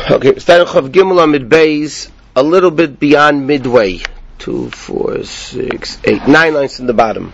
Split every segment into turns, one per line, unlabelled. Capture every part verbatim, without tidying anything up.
Okay, starting Chav Gimel Amid Beis, a little bit beyond midway. Two, four, six, eight, nine lines in the bottom.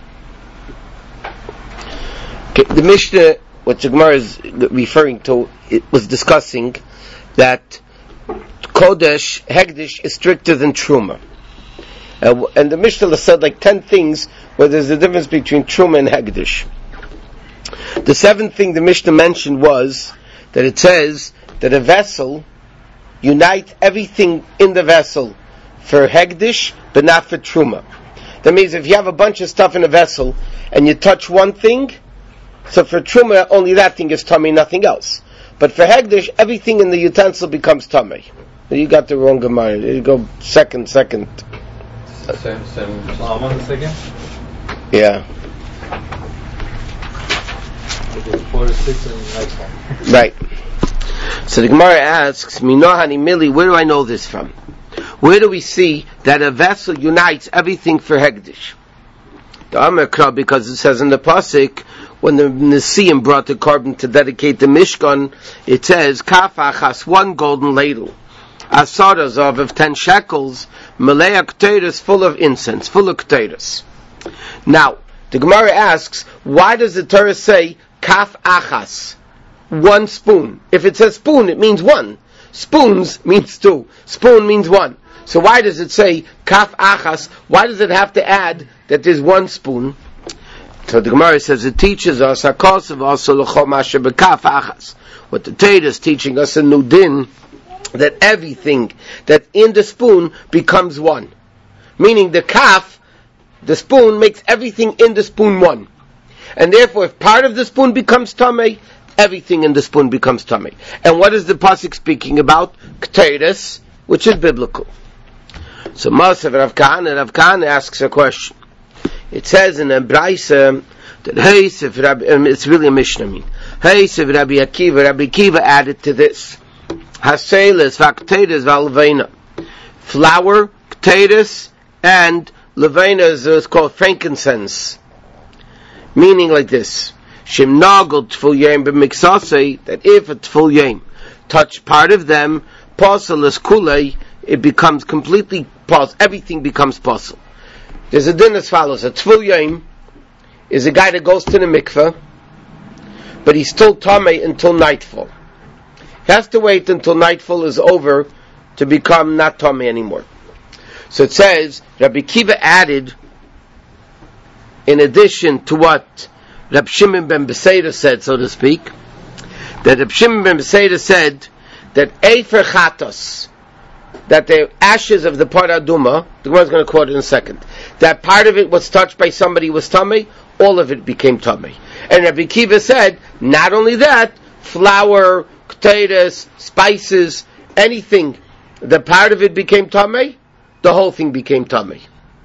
Okay, the Mishnah, what the Gemara is referring to, it was discussing that Kodesh, Hegdish, is stricter than Truma. Uh, and the Mishnah said like ten things where there's a difference between Truma and Hegdish. The seventh thing the Mishnah mentioned was that it says that a vessel unites everything in the vessel for Hegdish, but not for Truma. That means if you have a bunch of stuff in a vessel and you touch one thing, so for Truma only that thing is tummy, nothing else. But for Hegdish, everything in the utensil becomes tummy. You got the wrong Gemara. You go second, second.
Same, same Psalm on the second?
Yeah.
Four to six and the next one.
Right. So the Gemara asks, Minohani Mili, where do I know this from? Where do we see that a vessel unites everything for Hegdish? The Amekra, because it says in the Pasuk, when the Nesiim brought the carbon to dedicate the Mishkan, it says, Kaf achas, one golden ladle, Asaras of, of ten shekels, Malay Keteiros, full of incense, full of Keteiros. Now, the Gemara asks, why does the Torah say, Kaf achas, one spoon? If it says spoon, it means one. Spoons means two. Spoon means one. So why does it say kaf achas? Why does it have to add that there's one spoon? So the Gemara says it teaches us hakosav also l'chol masher bekaf achas. What the Torah is teaching us in Nudin, that everything that in the spoon becomes one. Meaning the kaf, the spoon, makes everything in the spoon one. And therefore, if part of the spoon becomes tamei, everything in the spoon becomes tummy. And what is the pasuk speaking about? Keteiros, which is biblical. So Masav Rav Kahana, Rav Kahana asks a question. It says in a Braisa that Heisef Rabbi, um, it's really a Mishnah. I mean, Heisef Rabbi Akiva, Rabbi Akiva added to this Haseles v'Keteiros v'Leveina, flour, Keteiros, and Leveina is, is called frankincense. Meaning like this. Shimnagel tful yem b'miksasei, that if a tful yem touch part of them, pasalas kulei, it becomes completely pas. Everything becomes pasal. There's a din as follows: a tful yem is a guy that goes to the mikveh, but he's still tamei until nightfall. He has to wait until nightfall is over to become not tamei anymore. So it says Rabbi Kiva added, in addition to what Reb Shimon ben Beseira said, so to speak, that Reb Shimon ben Beseira said that Efer Chatos, that the ashes of the Paraduma, the Gemara is going to quote it in a second, that part of it was touched by somebody was tummy, all of it became tummy. And Rabbi Kiva said, not only that, flour, potatoes, spices, anything, the part of it became tummy, the whole thing became tummy.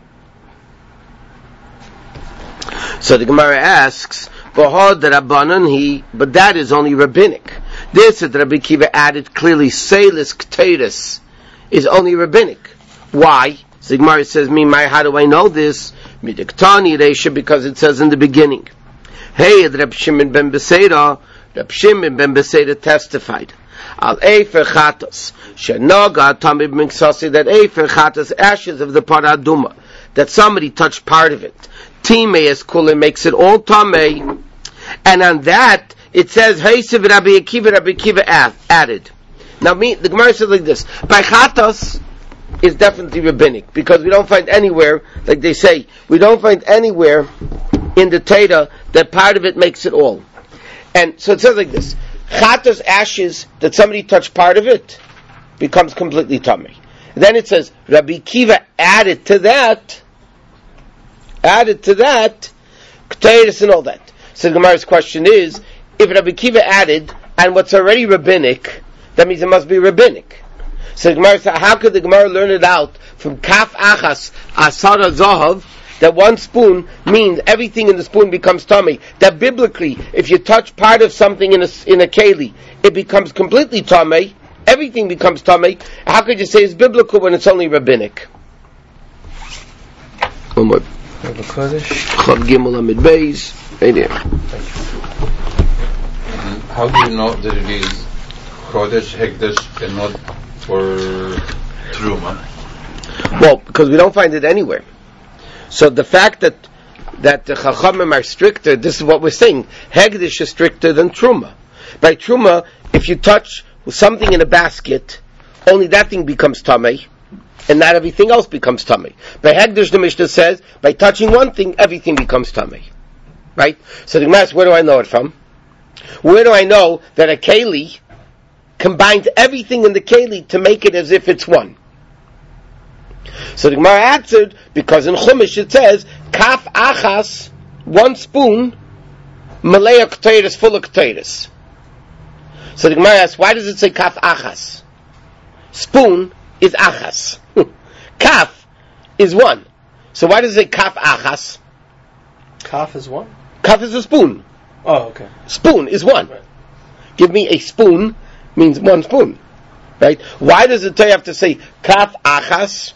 So the Gemara asks, "V'hod Rabbanan he," but that is only rabbinic. This that Rabbi Kiva added clearly, "Seilis Keteiros," is only rabbinic. Why? So the Gemara says, "Me, my, how do I know this?" Midiktani Reisha, because it says in the beginning, "Hey, Reb Shimon ben Beseira, Reb Shimon ben Beseira testified." Al Efer Chatos, Shenoga Tamid Miksasi, that Efer Chatos, ashes of the Paraduma, that somebody touched part of it. Timei as kula makes it all tamei, and on that it says Heisev Rabbi Akiva, Rabbi Akiva added. Now, me, the Gemara says like this: by chatos is definitely rabbinic, because we don't find anywhere, like they say, we don't find anywhere in the Torah that part of it makes it all. And so it says like this: chatos ashes that somebody touched part of it becomes completely tamei. Then it says Rabbi Akiva added to that. Added to that, Keteiros and all that. So the Gemara's question is, if Rabbi Kiva added, and what's already rabbinic, that means it must be rabbinic. So the Gemara says, how could the Gemara learn it out from Kaf Achas, Asara Zahav, that one spoon means everything in the spoon becomes tummy? That biblically, if you touch part of something in a, in a keli, it becomes completely tummy, everything becomes tummy. How could you say it's biblical when it's only rabbinic? One more. Chav Gimel Amid Beis. Right there.
How do you know that it is
Kodesh, Hekdesh, and not for Truma?
Well, because we don't find it anywhere. So the fact that that the Chachamim are stricter, this is what we're saying. Hekdesh is stricter than Truma. By Truma, if you touch something in a basket, only that thing becomes Tamei, and not everything else becomes Tamei. By Hekdesh, the Mishnah says, by touching one thing, everything becomes Tamei. Right? So the Gemara asks, where do I know it from? Where do I know that a Keli combines everything in the Keli to make it as if it's one? So the Gemara answered, because in Chumash it says, Kaf achas, one spoon, malei k'teiris, full of k'teiris. So the Gemara asks, why does it say kaf achas? Spoon is achas. Kaf is one. So why does it say kaf achas?
Kaf is one?
Kaf is a spoon.
Oh, okay.
Spoon is one.
Right.
Give me a spoon means one spoon. Right? Why does it have to say kaf achas?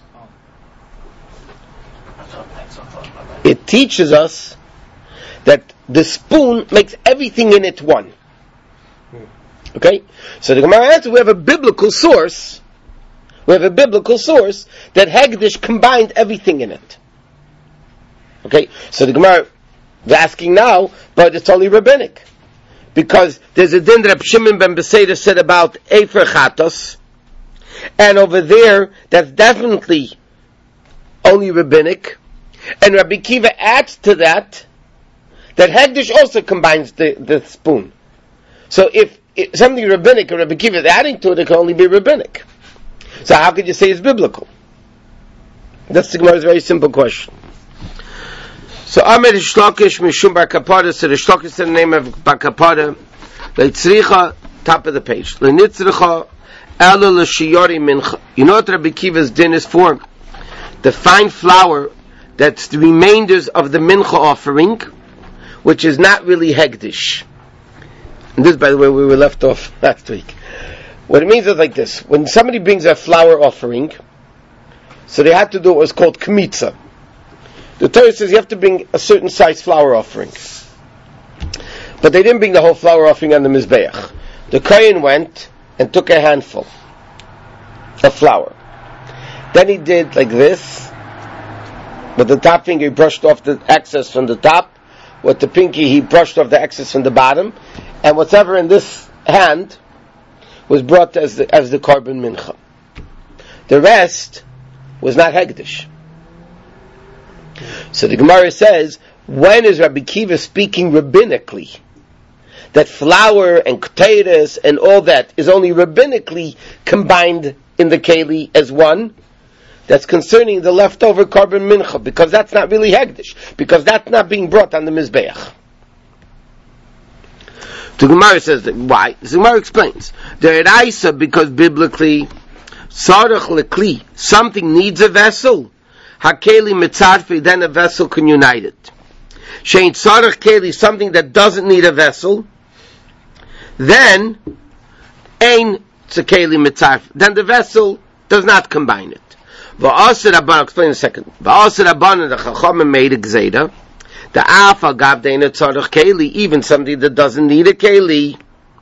It teaches us that the spoon makes everything in it one. Okay? So the Gemara answers, we have a biblical source, we have a biblical source that Hegdish combined everything in it. Okay? So the Gemara is asking now, but it's only rabbinic. Because there's a din that Reb Shimon ben Beseida said about Efer Chatos, and over there, that's definitely only rabbinic. And Rabbi Kiva adds to that, that Hegdish also combines the, the spoon. So if, if something rabbinic or Rabbi Kiva is adding to it, it can only be rabbinic. So how could you say it's biblical? That's the Gemara's very simple question. So Amir Shlokish Mishum Bar Kapada, so the Shlokish is the name of Bar Kapada, Leitzricha, top of the page. Leinitzricha, Ela L'Shiyori Mincha. You know what Rabbi Kiva's din is for? The fine flour that's the remainders of the mincha offering, which is not really hegdish. And this, by the way, we were left off last week. What it means is like this. When somebody brings a flour offering, so they had to do what was called kmitza. The Torah says you have to bring a certain size flour offering. But they didn't bring the whole flour offering on the Mizbeach. The Kohen went and took a handful of flour. Then he did like this. With the top finger, he brushed off the excess from the top. With the pinky, he brushed off the excess from the bottom. And whatever in this hand was brought as the, as the korban mincha. The rest was not hegdish. So the Gemara says, when is Rabbi Kiva speaking rabbinically? That flour and potatoes and all that is only rabbinically combined in the keli as one. That's concerning the leftover korban mincha, because that's not really hegdish, because that's not being brought on the mizbeach. The Gemara says that why? The Gemara explains the Eraisa, because biblically, sarach lekli, something needs a vessel. Hakeli mitzarfi, then a vessel can unite it. Shein sarach keli, something that doesn't need a vessel. Then ein tzakeli mitzarfi, then the vessel does not combine it. Va'asir Rabban, explain in a second. Va'asir Rabban, the Chachamim made a gzeida. The Afa gav deina tzarech keli, even something that doesn't need a keli.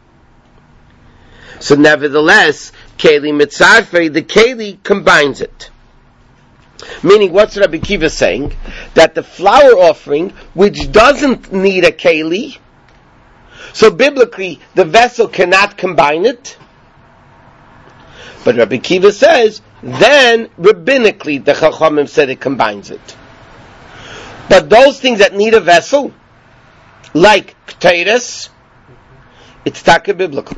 So nevertheless, keli mitzarfei, the keli combines it. Meaning, what's Rabbi Kiva saying? That the flour offering, which doesn't need a keli, so biblically, the vessel cannot combine it. But Rabbi Kiva says, then rabbinically the Chachamim said it combines it. But those things that need a vessel, like Ketores, it's taka biblical.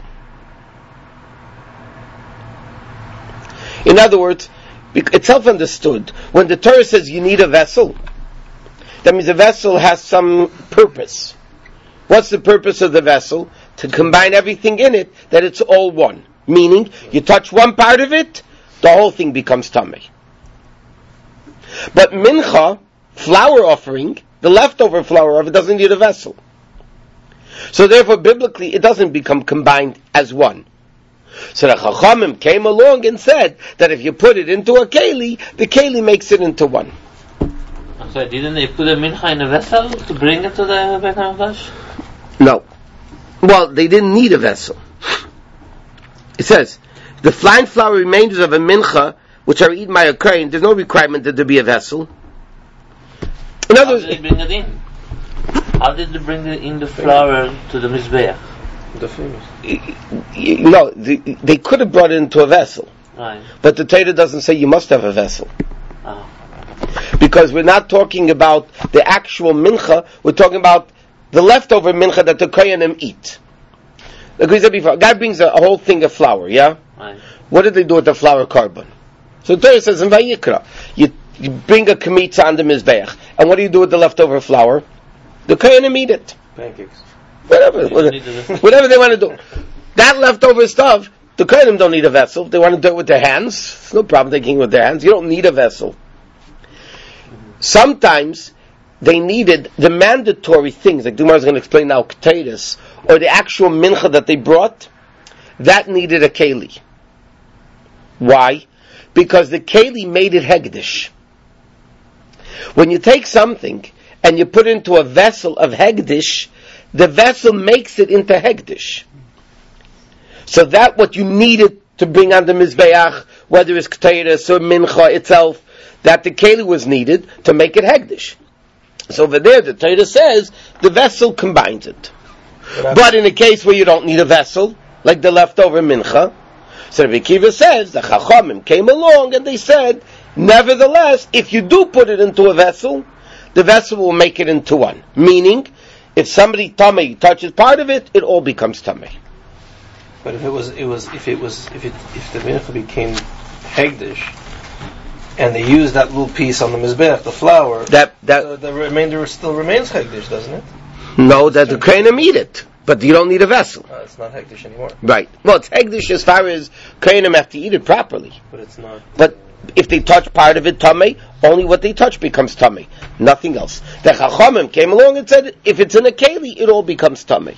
In other words, it's self-understood. When the Torah says you need a vessel, that means the vessel has some purpose. What's the purpose of the vessel? To combine everything in it, that it's all one. Meaning, you touch one part of it, the whole thing becomes tamei. But mincha, flour offering, the leftover flour of it doesn't need a vessel. So therefore, biblically, it doesn't become combined as one. So the Chachamim came along and said that if you put it into a keli, the keli makes it into one.
I'm sorry, didn't they put a mincha in a vessel to bring it to the Beit HaMikdash?
No. Well, they didn't need a vessel. It says, the fine flour remainders of a mincha, which are eaten by a kohen, there's no requirement that there be a vessel. In other
How
words,
did they bring it in? How did they bring it in the flour to the mizbeach?
The famous.
you know, they, they could have brought it into a vessel,
Right.
but the Torah doesn't say you must have a vessel.
Oh.
Because we're not talking about the actual mincha, we're talking about the leftover mincha that the kohanim eat. Like we said before, a guy brings a, a whole thing of flour, yeah?
Right.
What did they do with the flour carbon? So the Torah says in Vayikra, you, you bring a kamitza on the mizbeach, and what do you do with the leftover flour? The kohanim eat it.
Pancakes.
Whatever, whatever, whatever they want to do. That leftover stuff, the kohanim don't need a vessel. If they want to do it with their hands, it's no problem taking it with their hands. You don't need a vessel. Sometimes they needed the mandatory things, like Dumar is going to explain now, keteiros, or the actual mincha that they brought, that needed a keli. Why? Because the keli made it hegdish. When you take something and you put it into a vessel of hegdish, the vessel makes it into hegdish. So that what you needed to bring on the mizbeach, whether it's keteiros or mincha itself, that the keli was needed to make it hegdish. So over there, the Torah says the vessel combines it. But in a case where you don't need a vessel, like the leftover mincha, so Rabbi Akiva says the Chachamim came along and they said, nevertheless, if you do put it into a vessel, the vessel will make it into one. Meaning, if somebody tamei touches part of it, it all becomes tamei.
But if it was, it was, if it was, if it, if the mincha became hegdish, and they used that little piece on the mizbeach, the flour,
That that
the, the remainder still remains hegdish, doesn't it?
no, that the kohanim eat it, but you don't need a vessel.
Uh, it's not hegdish anymore.
Right. Well, it's hegdish as far as kohanim have to eat it properly.
But it's not.
But if they touch part of it tamei, only what they touch becomes tamei, nothing else. The Chachamim came along and said, if it's in a keli, it all becomes tamei.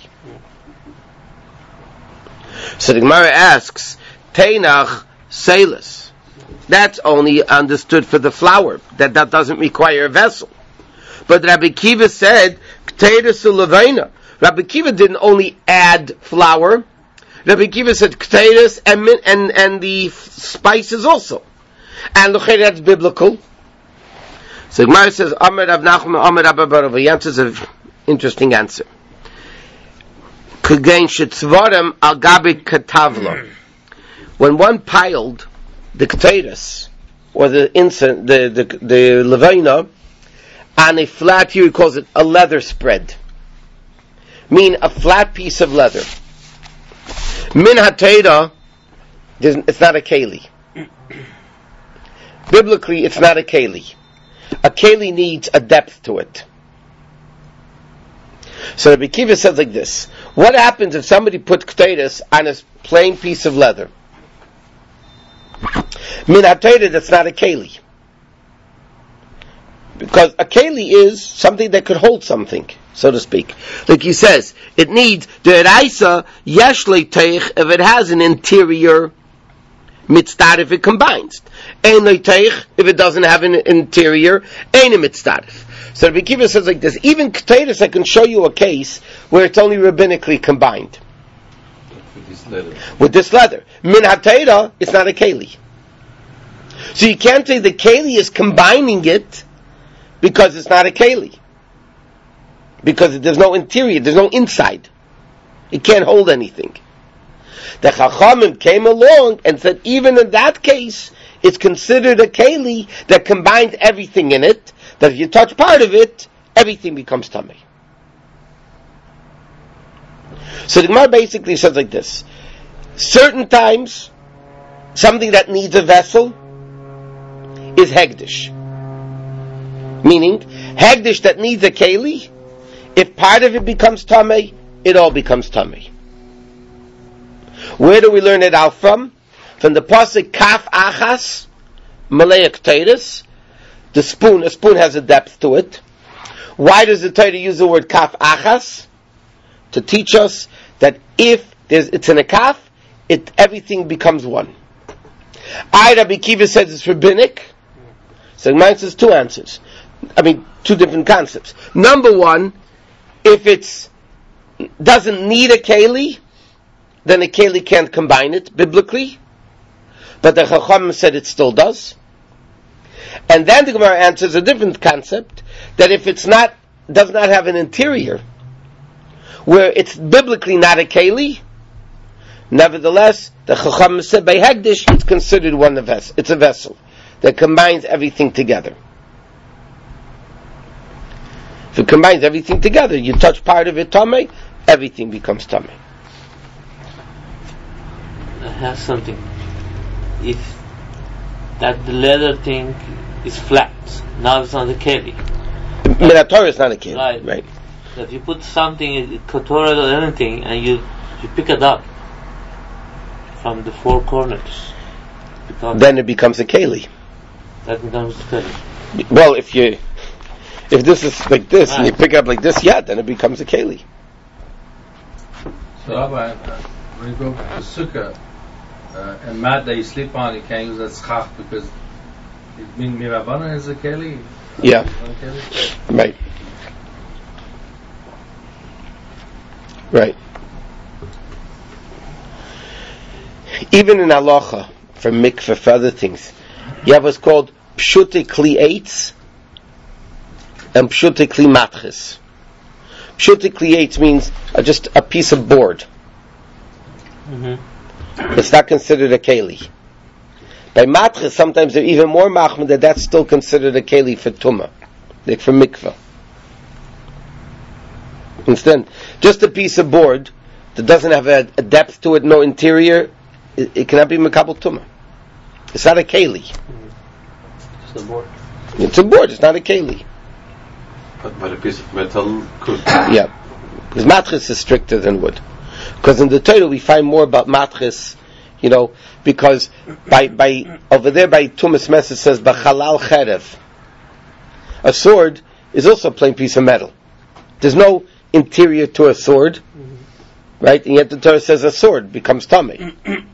So the Gemara asks, Teinach Seilus. That's only understood for the flour, that that doesn't require a vessel. But Rabbi Akiva said, Keteiros u'levaina. Rabbi Akiva didn't only add flour. Rabbi Akiva said keteiros and min- and and the f- spices also. And look, that's biblical. So Gemara says, Amar Rav Nachman, Amar Rabba Barava. He answers an interesting answer. K'gein shetzvarim al gabi katavla. When one piled the keteiros, or the incense, the the the levaina, on a flat, here he calls it a leather spread. Mean a flat piece of leather. Min hateira, it's not a keli. Biblically, it's not a keli. A keli needs a depth to it. So Rabbi Akiva says like this: what happens if somebody puts keteiros on a plain piece of leather? Min hateira, that's not a keli. Because a keli is something that could hold something, so to speak. Like he says, it needs the eraisa yesh leiteich if it has an interior mitzdarif if it combines. Ein leiteich if it doesn't have an interior, ein a mitzdarif. So Rabbi Akiva says like this: even keteiros, I can show you a case where it's only rabbinically combined
With this leather.
with this leather. Min hateira, it's not a keli. So you can't say the keli is combining it because it's not a keli. Because there's no interior, there's no inside. It can't hold anything. The Chachamim came along and said even in that case, it's considered a keli that combined everything in it, that if you touch part of it, everything becomes tamei. So the Gemara basically says like this: certain times, something that needs a vessel is hegdish. Meaning, hegdish that needs a keli, if part of it becomes tamei, it all becomes tamei. Where do we learn it out from? From the pasuk kaf achas, malei keteiros. The spoon, a spoon has a depth to it. Why does the Torah use the word kaf achas? To teach us that if there's, it's in a kaf, it everything becomes one. I, Rabbi Akiva says it's rabbinic. So mine says two answers. I mean, two different concepts. Number one, if it's doesn't need a keli, then a keli can't combine it biblically, but the Chachamim said it still does. And then the Gemara answers a different concept, that if it's not, does not have an interior, where it's biblically not a keli, nevertheless, the Chachamim said by Hegdish, it's considered one of vessel. It's a vessel that combines everything together. If it combines everything together, you touch part of it tamei, everything becomes tamei.
I have something. If that the leather thing is flat, now it's not a keli.
Minatorah is not a keli,
Right.
right?
So if you put something, kotorah or anything, and you you pick it up from the four corners, because
Then it becomes a keli.
that becomes a keli.
Well, if you, if this is like this, and you
Right.
pick it up like this, yeah, then it becomes a keli.
So, Rabbi, uh, when you go to Sukkah, uh, and mat that you sleep on, you can't use that schach because it means mirabana is a keli.
Yeah.
One keli?
Right. Right. Even in halacha, for mikveh, for other things, you have what's called pshute kli eitz and pshute kli matches. Pshute kli eitz means uh, just a piece of board.
Mm-hmm.
It's not considered a keli. By matches, sometimes they're even more machmir that that's still considered a keli for tumah, like for mikveh. Instead, just a piece of board that doesn't have a, a depth to it, no interior, it, it cannot be mekabel tumah. It's not a keli.
Just a board.
It's a board. It's not a keli.
But, but a piece of metal could.
Yeah, because matches is stricter than wood. Because in the Torah we find more about matches, you know, because by by over there by Tumas Mes it says b'chalal cherev. A sword is also a plain piece of metal. There's no interior to a sword, mm-hmm. right? And yet the Torah says a sword becomes tamei.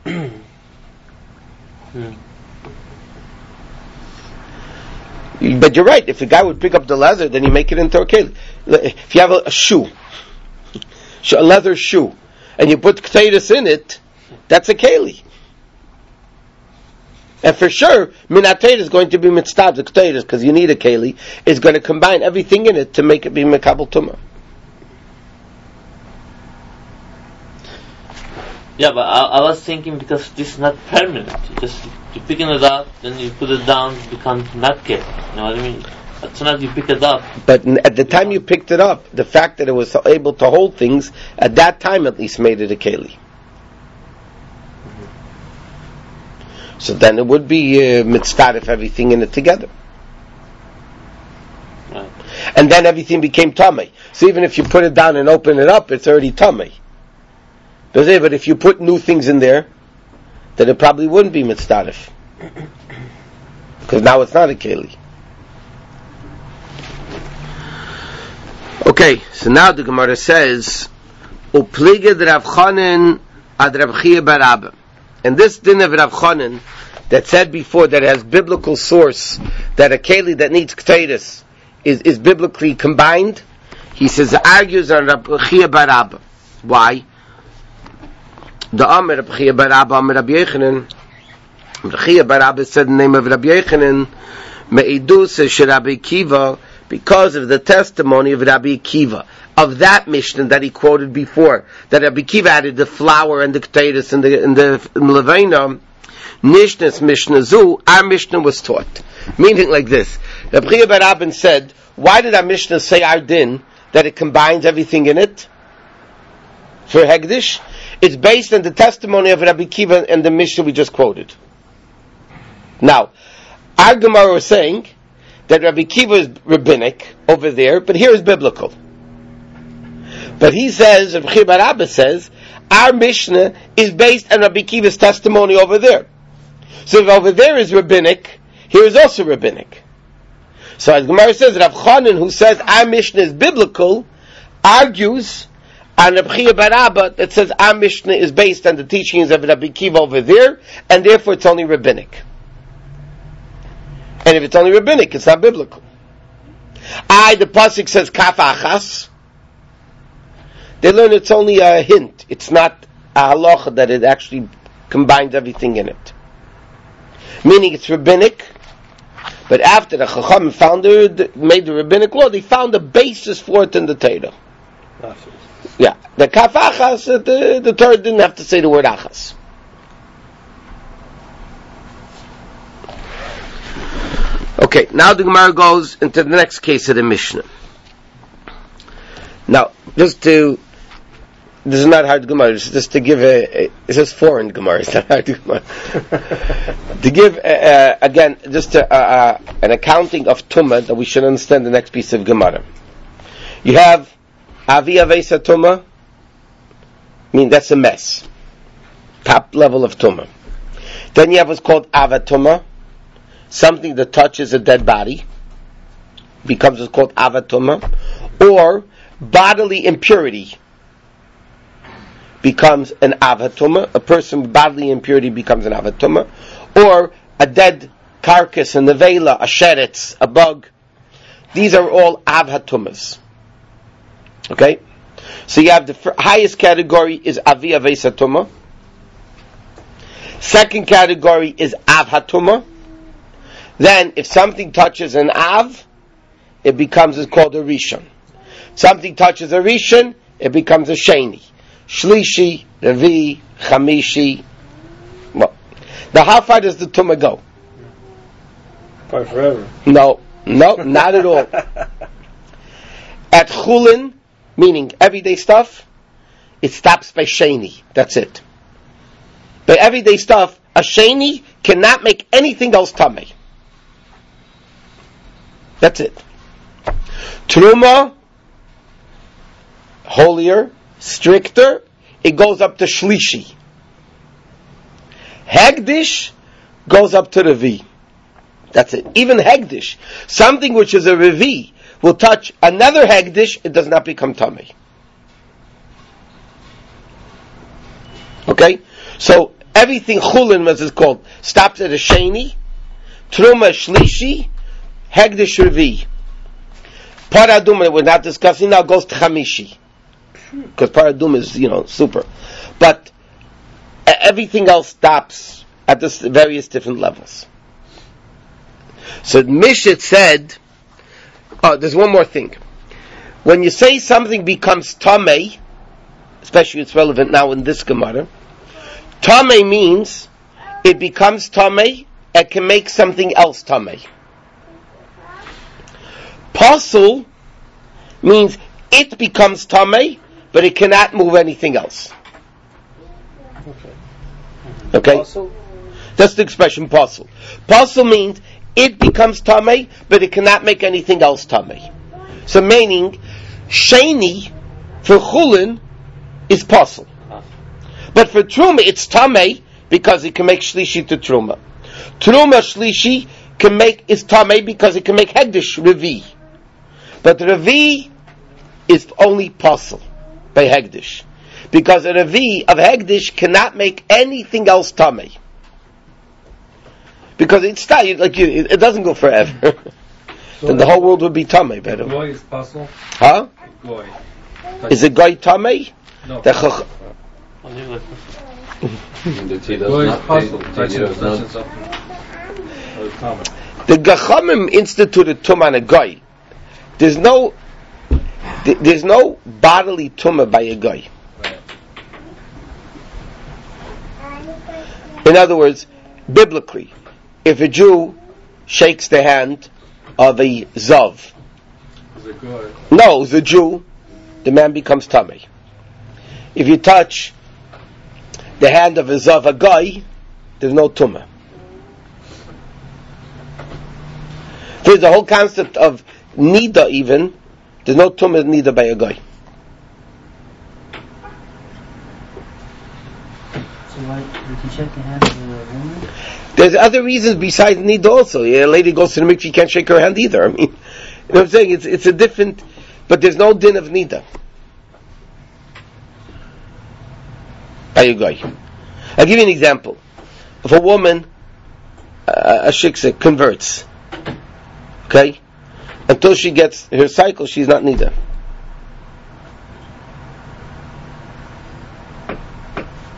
But you're right. If a guy would pick up the leather, then you make it into a keli. If you have a, a shoe, a leather shoe, and you put k'teiros in it, that's a keli. And for sure, minatayr is going to be mitzvah the k'teiros because you need a keli. Is going to combine everything in it to make it be mekabel tumah.
Yeah, but I, I was thinking because this is not permanent. You just you picking it up, then you put it down, it becomes not keli. You know what I mean? As soon as you pick it up.
But at the time you picked it up, the fact that it was able to hold things, at that time at least made it a keli. Mm-hmm. So then it would be uh, mitzvah if everything in it together.
Right.
And then everything became tamei. So even if you put it down and open it up, it's already tamei. But if you put new things in there, then it probably wouldn't be mitzvah. Because now it's not a keli. Okay, so now the Gemara says, "Upliged Rav Chanan ad Rav Chia bar Abba." And this din of Rav Chanan that said before that it has biblical source that a keli that needs k'teiros is is biblically combined. He says argues on Rav Chia bar Abba. Why? The Amar Rav Chia bar Abba Amar Rabbi Yochanan. Rav Chia bar Abba said the name of Rabbi Yochanan me'idus sh'Rabbi Kiva. Because of the testimony of Rabbi Akiva, of that Mishnah that he quoted before, that Rabbi Akiva added the flour and the k'teiros and the, and the levaina, Nishnas Mishnah Zu, our Mishnah was taught. Meaning like this, Rabbi Chia bar Abba said, why did our Mishnah say our din, that it combines everything in it? For Hegdish? It's based on the testimony of Rabbi Akiva and the Mishnah we just quoted. Now, our Gemara was saying, that Rabbi Akiva is rabbinic over there, but here is biblical. But he says, Rabbi Chia bar Abba says, our Mishnah is based on Rabbi Akiva's testimony over there. So if over there is rabbinic, here is also rabbinic. So as Gemara says, Rav Chanan, who says our Mishnah is biblical, argues on Rabbi Chia bar Abba that says our Mishnah is based on the teachings of Rabbi Akiva over there, and therefore it's only rabbinic. And if it's only rabbinic, it's not biblical. I, the pasuk says kaf achas. They learn it's only a hint. It's not a halacha that it actually combines everything in it. Meaning it's rabbinic, but after the Chacham founded, made the rabbinic law, they found a basis for it in the Torah. Yeah, the kaf achas, the, the Torah didn't have to say the word achas. Okay, now the Gemara goes into the next case of the Mishnah. Now, just to, this is not hard Gemara, it's just to give a, a it's just foreign Gemara, it's not hard Gemara. To give, uh, uh, again, just a, uh, uh, an accounting of Tumah that we should understand the next piece of Gemara. You have Avi Avesa Tumah, I mean, that's a mess. Top level of Tumah. Then you have what's called Ava Tumah, something that touches a dead body, becomes what's called Ava Tumah, or bodily impurity becomes an Ava Tumah. A person with bodily impurity becomes an Ava Tumah, or a dead carcass, a nevela, a sheretz, a bug. These are all Ava Tumahs. Okay? So you have the f- highest category is Avi Avesa Tumah. Second category is Av HaTumah. Then, if something touches an Av, it becomes, it's called a Rishon. Something touches a Rishon, it becomes a Sheni. Shlishi, Revi, Chamishi. Well, now how far does the Tumah go?
Probably forever.
No, no, not at all. At Chulin, meaning everyday stuff, it stops by Sheni. That's it. By everyday stuff, a Sheni cannot make anything else Tameh. That's it. Truma, holier, stricter, it goes up to Shlishi. Hegdish goes up to Revi. That's it. Even Hegdish, something which is a Revi, will touch another Hegdish, it does not become Tameh. Okay? So, everything Chulin, as it's called, stops at a Sheni, Truma Shlishi, Hegdish Revi. Paradum, that we're not discussing now, goes to Chamishi. Because Paradum is, you know, super. But everything else stops at the various different levels. So Mishit said, oh, there's one more thing. When you say something becomes Tameh, especially it's relevant now in this Gemara, Tameh means it becomes Tameh and can make something else Tameh. Pasul means it becomes Tameh, but it cannot move anything else. Okay? Okay?
Also,
That's the expression Pasul. Pasul means it becomes Tameh, but it cannot make anything else Tameh. So meaning, Sheni for Chulin is Pasul. But for Truma, it's Tameh, because it can make Shlishi to Truma. Truma Shlishi can make, is Tameh because it can make Hegdish, Revi. But Revi is only Pasul by Hegdish. Because a Revi of Hegdish cannot make anything else Tameh. Because it's like you, it doesn't go forever.
So
then the whole world would be Tameh. Better.
Goy is Pasul?
Huh?
Goy.
Is it Goy Tameh?
No.
The chach-
The tea does
Goy is
not.
Pasul.
The tea
Touching
does not.
possessions of the common.
The Gachamim instituted Tumah on a Goy. There's no, th- there's no bodily Tumah by a Goy.
Right.
In other words, biblically, if a Jew shakes the hand of a Zav,
Is it Goy?
no, the Jew, the man becomes Tameh. If you touch the hand of a Zav, a Goy, there's no Tumah. There's the whole concept of Nida even, there's no Tumah Nida by a Goy.
So why we can shake the hand of a woman?
There's other reasons besides Nida also. Yeah, a lady goes to the mikveh, she can't shake her hand either. I mean, you know what I'm saying? It's it's a different, but there's no din of Nida by a Goy. I'll give you an example. If a woman, uh, a shiksa, converts, okay, until she gets her cycle, she's not Nida.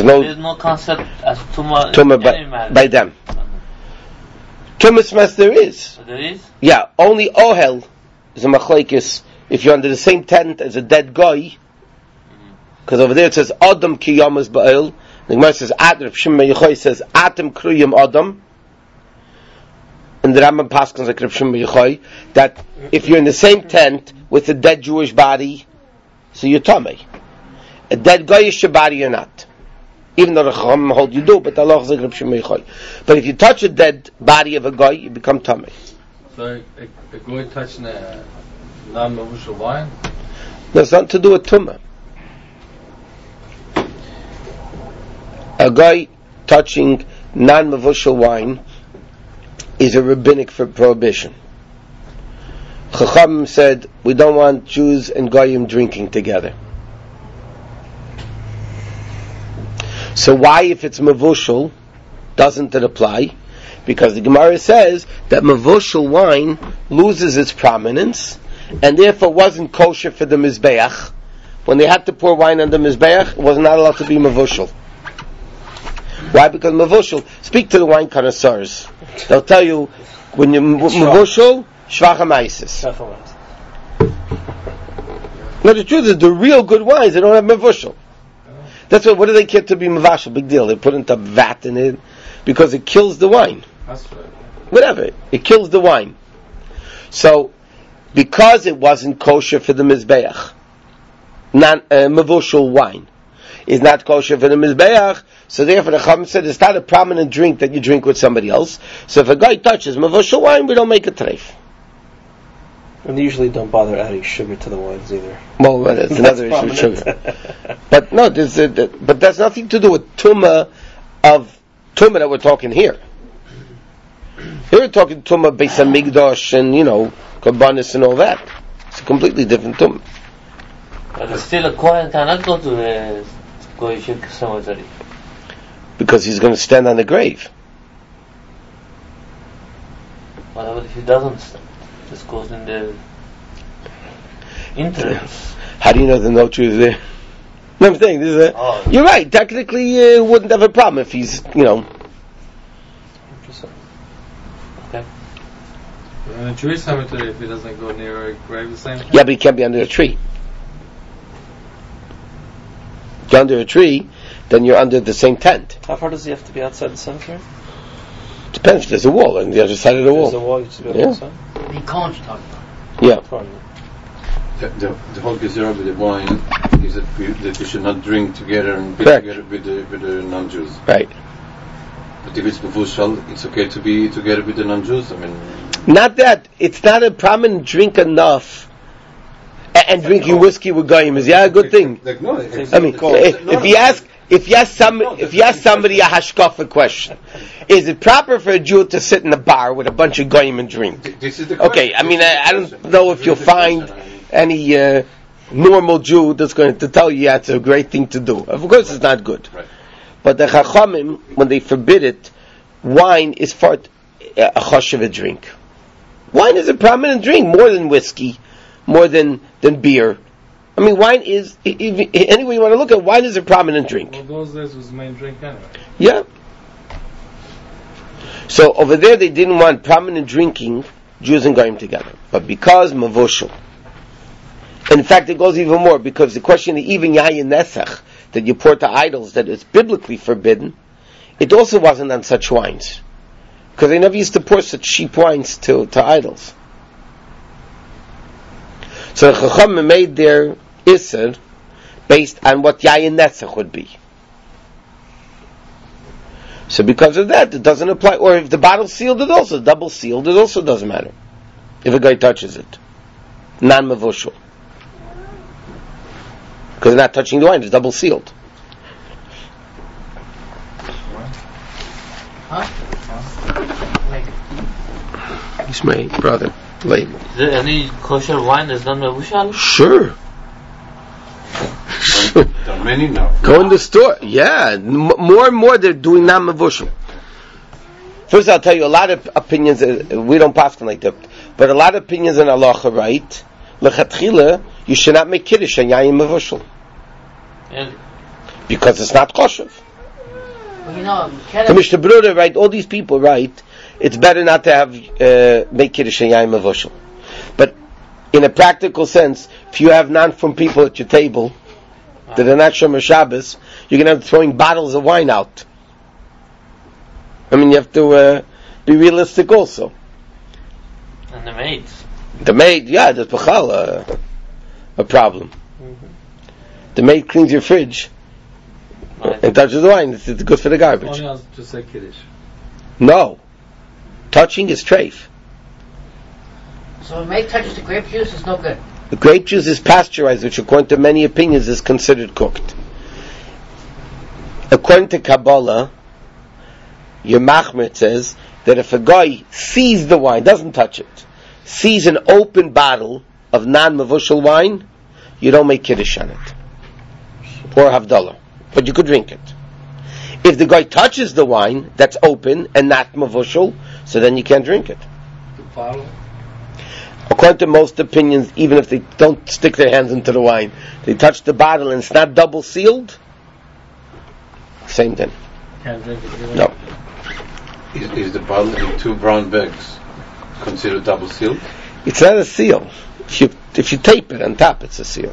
no
There's no concept as tumah,
tumah by, by them. Tumas mess there is.
There is?
Yeah, only ohel is a machlekes if you're under the same tent as a dead guy. Because over there it says Adam ki yamas ba'il. The Gemara says Ad Rav Shimon Yochai says Atem kruyim Adam. And the Rambam paskins like Rav Shimon Yochai that if you're in the same tent with a dead Jewish body, so you're tamei. A dead Goyish body you're not. Even though the Chacham hold you do, but Allah is like Rav Shimon Yochai. But if you touch a dead body of a guy, you become tamei.
So a, a guy touching a non-mavushal wine?
There's nothing to do with tumah. A guy touching non-mavushal wine is a rabbinic for prohibition. Chacham said we don't want Jews and Goyim drinking together. So why, if it's mavushal, doesn't it apply? Because the Gemara says that mavushal wine loses its prominence and therefore wasn't kosher for the mizbeach. When they had to pour wine on the mizbeach, it was not allowed to be mavushal. Why? Because mavushal, speak to the wine connoisseurs. They'll tell you, when you mavushal, shvach hamaisis. No, the truth is, the real good wines, they don't have mavushal. That's what, what do they care to be mavashal? Big deal. They put into vat in it, because it kills the wine. Whatever. It kills the wine. So, because it wasn't kosher for the mizbeach, non, uh, mavushal wine is not kosher for the mizbeach, so therefore the Chacham said it's not a prominent drink that you drink with somebody else. So if a guy touches mavushal wine, we don't make a treif.
And they usually don't bother adding sugar to the wines either.
Well, that's, that's another issue with sugar. But no, there's a, the, but that's nothing to do with tumah of tumah that we're talking here. Here we're talking tumah Beis Hamikdash and, you know, Kabbanis and all that. It's a completely different tumah.
But still a Kohen cannot go to the Goyish cemetery.
Because he's going to stand on the grave.
What about if he doesn't stand? Just goes in the entrance.
How do you know the notary is there? No, I'm saying, this is a,
oh.
You're right, technically uh, wouldn't have a problem if he's, you know.
Okay.
In a Jewish cemetery, if he doesn't go near a grave the same time?
Yeah, but he can't be under a tree. If you're under a tree, then you're under the same tent.
How far does he have to be outside the cemetery?
Depends if there's a wall on the other side of the wall.
There's a wall, you just go
Yeah.
outside?
The conch talking about.
Yeah.
The, the, the whole gezerah with the wine is that we, that we should not drink together and be
Correct.
together with the, with the non-Jews.
Right.
But if it's mavushal, it's okay to be together with the non-Jews. I mean,
Not that. It's not a prominent drink enough. A- And drinking whiskey with goyim is, yeah, a good thing.
Like, no,
I mean, if, if you ask, if you ask some, if you ask somebody a hashkafa question, is it proper for a Jew to sit in a bar with a bunch of goyim and drink?
This is the
Okay, I mean, I, I don't know if you'll find any uh, normal Jew that's going to tell you yeah, it's a great thing to do. Of course, it's not good.
Right.
But the Chachamim, when they forbid it, wine is for a choshev drink. Wine is a prominent drink, more than whiskey, more than, than beer. I mean, wine is, if, any way you want to look at it, wine is a prominent drink.
Well, those days was the main drink anyway.
Yeah. So over there they didn't want prominent drinking, Jews and Goyim together. But because mavushal, in fact it goes even more, because the question of even yayin nesach, that you pour to idols, that is biblically forbidden, it also wasn't on such wines. Because they never used to pour such cheap wines to, to idols. So the Chacham made their Isser based on what yayin nesach would be. So because of that, it doesn't apply. Or if the bottle's sealed, it also double sealed. It also doesn't matter if a guy touches it, non-mavushal, because they're not touching the wine. It's double sealed.
Huh?
He's my brother. Late.
Is there any kosher wine that's not mavushal?
Sure.
there are many now.
Go in the store. Yeah, M- more and more they're doing non-mavushal. First, I'll tell you a lot of opinions. Uh, we don't pass like that, but a lot of opinions in halacha, right? Lechatchila, you should not make kiddush and yayin mavushal
Yeah.
because it's not kosher.
Well, you know,
The Mishnah Brura, right? All these people, right? It's better not to have uh, make kiddush and yaim avoshel. But in a practical sense, if you have non-from people at your table that are not Shomer Shabbos, you're going to have throwing bottles of wine out. I mean, you have to uh, be realistic also.
And the maids.
The maid, yeah, there's b'chal, uh, a problem.
Mm-hmm.
The maid cleans your fridge
Right.
and touches the wine. It's, it's good for the garbage.
Only has to say Kiddush.
No. Touching is treif.
so when May touches the grape juice, it's no good.
The grape juice is pasteurized, which according to many opinions is considered cooked. According to Kabbalah, your Machmer says that if a guy sees the wine, doesn't touch it, sees an open bottle of non-mavushal wine, you don't make kiddush on it. Or havdalah. But you could drink it. If the guy touches the wine that's open and not mavushal, so then you can't drink it.
The bottle.
According to most opinions, even if they don't stick their hands into the wine, they touch the bottle and it's not double sealed, same thing.
Can't drink it. Either.
No.
Is, is the bottle in two brown bags considered double sealed?
It's not a seal. If you if you tape it on top, it's a seal.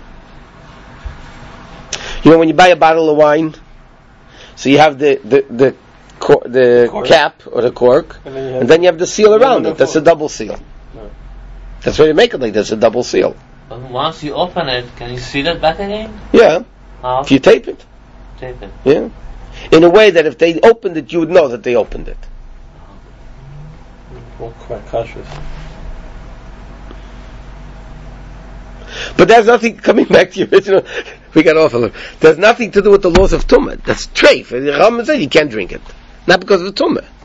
You know, when you buy a bottle of wine, so you have the the the, cor- the
Cork.
cap or the cork,
And then you have,
and then you have the seal around
no, no,
it. That's a double seal.
No.
That's why you make it like that's a double seal.
But once you open it, can you seal it back again?
Yeah,
How?
if you tape it.
Tape it.
Yeah, in a way that if they opened it, you would know that they opened it.
well, quite cautious.
But there's nothing, coming back to the original, we got off a little. There's nothing to do with the laws of Tumah. That's treif. The Rambam said you can't drink it. Not because of the Tumah.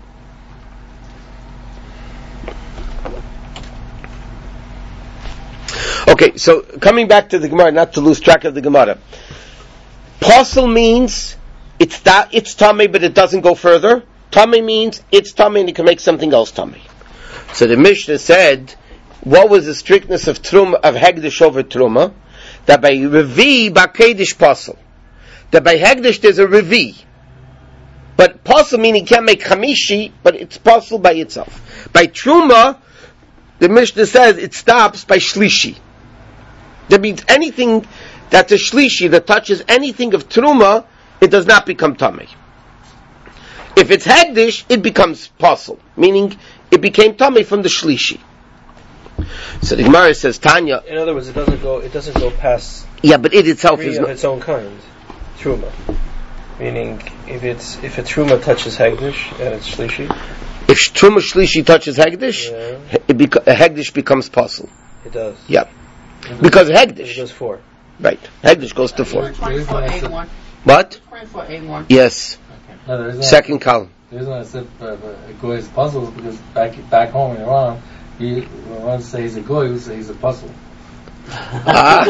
Okay, so coming back to the Gemara, not to lose track of the Gemara. Posel means it's ta- it's tummy, but it doesn't go further. Tummy means it's tummy and you can make something else tummy. So the Mishnah said, what was the strictness of Truma, of Hegdish over Truma? That by Revi, Bakedish Posel. That by Hegdish there's a Revi. But Posel meaning you can't make Chamishi, but it's Posel by itself. By Truma, the Mishnah says it stops by Shlishi. That means anything that's a Shlishi that touches anything of Truma, it does not become Tamei. If it's Hegdish, it becomes Posel, meaning it became Tamei from the Shlishi. So the Gemara says, Tanya.
In other words, it doesn't go. It doesn't go past
Yeah, but it itself
three
is
of
not.
its own kind. Truma, meaning if it's if a truma touches hegdish and it's shlishi,
If Truma Shlishi touches Hegdish,
yeah,
it beco- Hegdish becomes Posel.
it does.
Yeah, because
It
Hegdish,
goes four.
right? Hegdish goes to four.
twenty-four A one.
What?
twenty-four A one.
Yes,
No, the reason
second column.
I, the reason I said uh, a goy is puzzle is because back back home in Iran, he, when one say he's a goy, he would say he's a puzzle.
Ah.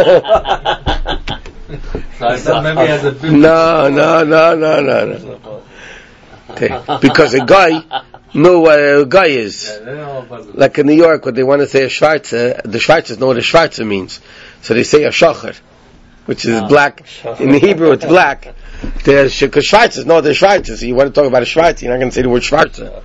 So I said maybe as a big
no, no, no, no, no, no. Okay. Because a guy know what a guy is.
Yeah, they know a puzzle.
Like in New York, when they want to say a Schwarzer, the Schwarzers know what a Schwarzer means. So they say a Shocher, which is
Ah.
black. In the Hebrew, it's black. Because Schwarzers know they're Schwarzers. So you want to talk about a Schwarzer, you're not going to say the word Schwarzer.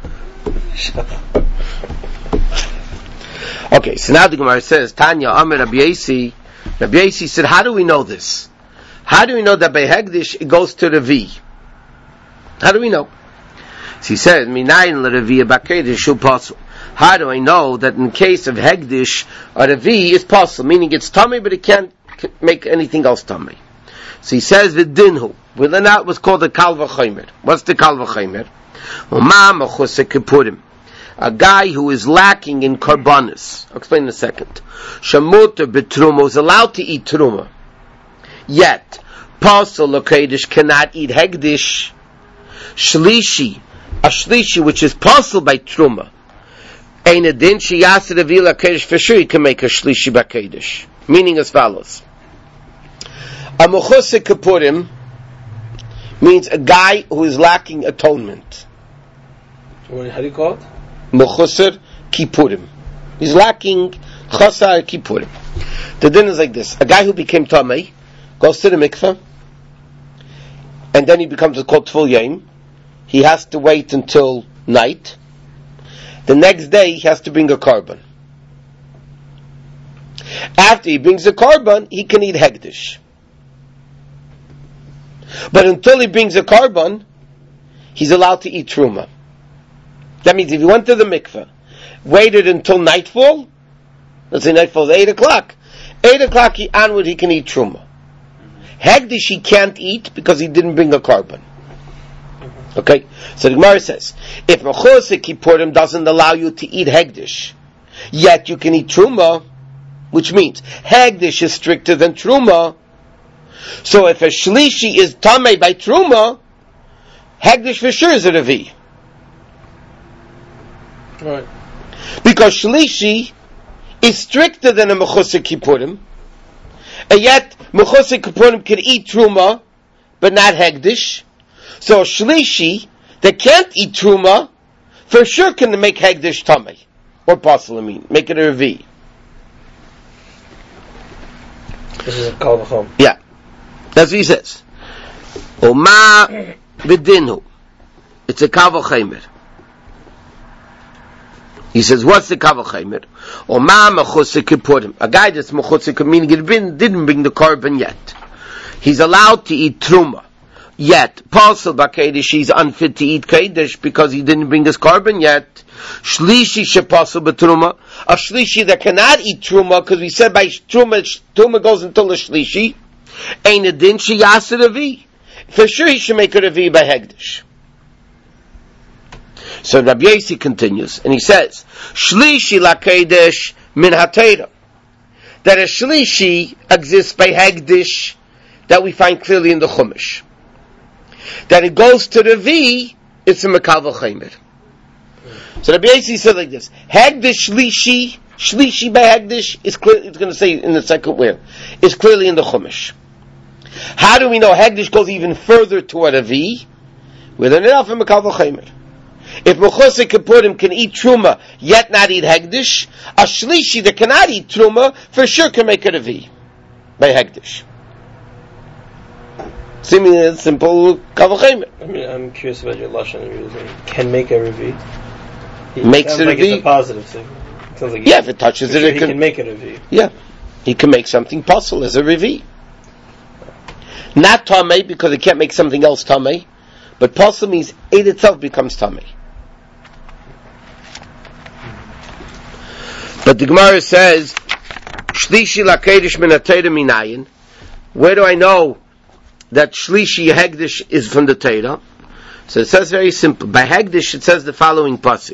Okay, so now the Gemara says, Tanya, Amir Rabbi Yasi. Rabbi Yasi said, how do we know this? How do we know that by Hegdish it goes to the V? How do we know? So he said, Minayin l'Revi b'Kedish shu pasul. How do I know that in case of Hegdish, a Revi is pasul, meaning it's tummy, but it can't make anything else tummy. So he says, V'dinhu. Well, then that was called the Kal V'chomer. What's the Kal V'chomer? U'ma mechusek kipurim. A guy who is lacking in karbanis. I'll explain in a second. Shamuta betruma is allowed to eat truma. Yet, pasul l'Kedish cannot eat Hegdish. Shlishi, a shlishi which is pasul by truma. Ein adin sheyaseh revi l'Kedish, for sure you can make a shlishi b'Kedish. Meaning as follows. A mechusek kipurim means a guy who is lacking atonement.
How do you call it?
Mechusar Kippurim. He's lacking Chasar Kippurim. The din is like this. A guy who became Tamei goes to the mikveh and then he becomes a called Tful Yom, he has to wait until night. The next day he has to bring a carbon. After he brings a carbon, he can eat hegdish. But until he brings a carbon, he's allowed to eat truma. That means if he went to the mikveh, waited until nightfall, let's say nightfall is eight o'clock, eight o'clock he, onward he can eat truma. Hegdish he can't eat because he didn't bring a carbon. Okay? So the Gemara says, if Mechosek Kippurim doesn't allow you to eat hegdish, yet you can eat truma, which means hegdish is stricter than truma, so if a shlishi is tamei by truma, hegdish for sure is a revi.
Right.
Because shlishi is stricter than a Mechosek Kippurim, and yet Mechosek Kippurim can eat truma, but not hegdish. So a shlishi that can't eat truma, for sure can make hegdish tamei, or pasul, make it a revi.
This is a kal v'chom.
Yeah, that's what he says. Oma v'dinu, it's a kal v'chemer. He says, what's the kal v'chemer? Oma mechusik kippurim, a guy that's mechusik, meaning he didn't bring the carbon yet. He's allowed to eat truma. Yet, Pasul b'Kedish, he's unfit to eat Kedish because he didn't bring his carbon yet. Shlishi shepasul b'truma, a shlishi that cannot eat truma, because we said by truma, truma goes until the shlishi. Ein a din sheyas revi. For sure he should make a revi by hegdish. So Rabbi Yossi continues, and he says, Shlishi la Kedish min haTeira, that a shlishi exists by hegdish, that we find clearly in the Chumash. That it goes to the V, it's a Mekal V'Chaimer. So Rabbi Yossi said like this: Hegdish Shlishi, Shlishi by Hegdish is clear. It's going to say in the second where is clearly in the Chumash. How do we know Hegdish goes even further toward a V? With an enough of Mekal V'Chaimer. If Mechosek Kippurim can eat truma yet not eat Hegdish, a Shlishi that cannot eat truma for sure can make it a V by Hegdish. Seemingly a simple kal v'chemer.
I mean, I'm curious about your lashon you're using. Can make a revi. It
Makes
sounds
it a
like
revi?
It's a positive thing. It sounds like
Yeah, if it touches it,
sure
it
he
can,
can make it a revi.
Yeah, he can make something pasul as a revi. Not tamei because he can't make something else tamei, but pasul means it itself becomes tamei. But the Gemara says, Shlishi lakedish min haTeira minayin. Where do I know that Shlishi Hegdish is from the Torah? So it says very simple. By Hegdish it says the following pasuk: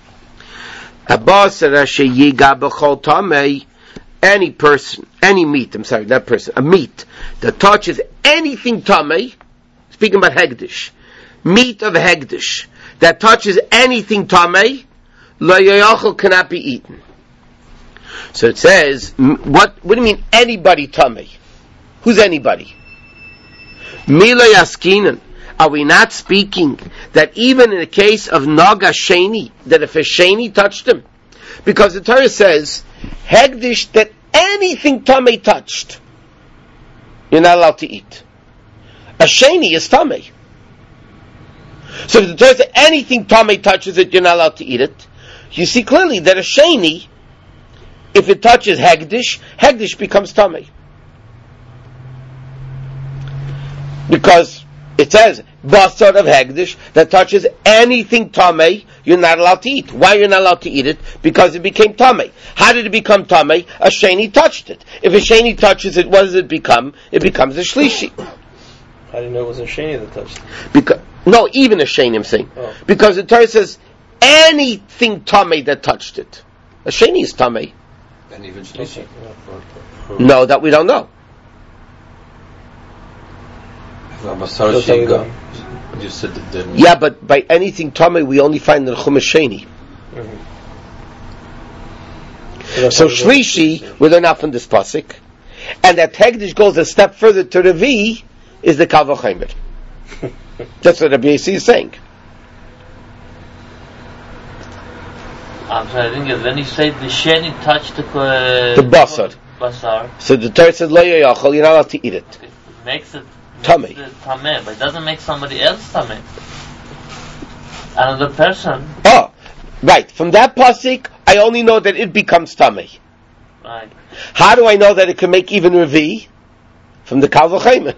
any person, any meat, I'm sorry, not person, a meat that touches anything tamei, speaking about Hegdish, meat of Hegdish, that touches anything tamei, lo yochel cannot be eaten. So it says, what, what do you mean anybody tamei? Who's anybody? Mila yaskinan. Are we not speaking that even in the case of Naga Sheni, that if a Sheni touched him? Because the Torah says, Hegdish, that anything Tamei touched, you're not allowed to eat. A Sheni is Tamei. So if the Torah says anything Tamei touches it, you're not allowed to eat it, you see clearly that a Sheni, if it touches Hegdish, Hegdish becomes Tamei. Because it says, basar of Hegdish, that touches anything tamei, you're not allowed to eat. Why you're not allowed to eat it? Because it became tamei. How did it become tamei? A sheni touched it. If a sheni touches it, what does it become? It becomes a shlishi.
I didn't know it was a sheni that touched it.
Because, no, even a sheni, I'm saying.
Oh.
Because the Torah says, anything tamei that touched it. A sheni is tamei.
And even Shlishi.
No, that we don't know.
Basar
Just how we
Shiga.
go.
You said that then.
Yeah, but by anything tamei, we only find the chumash sheni.
Mm-hmm. So, that's
So
how we go.
shlishi, we're not from this pasuk, and that Hegdish goes a step further to the V, is the kal v'chemer. That's what Rabbi Yossi is saying.
I'm sorry, I didn't get it. When you say the sheni touched the uh,
The basar.
basar,
So the Torah says lo yochel, you're not allowed to eat it.
it makes it
Tamei.
Tameh, but it doesn't make somebody else Tameh. Another person.
Oh, right. From that pasuk, I only know that it becomes Tamei.
Right.
How do I know that it can make even Revi? From the Kal V'Chomer.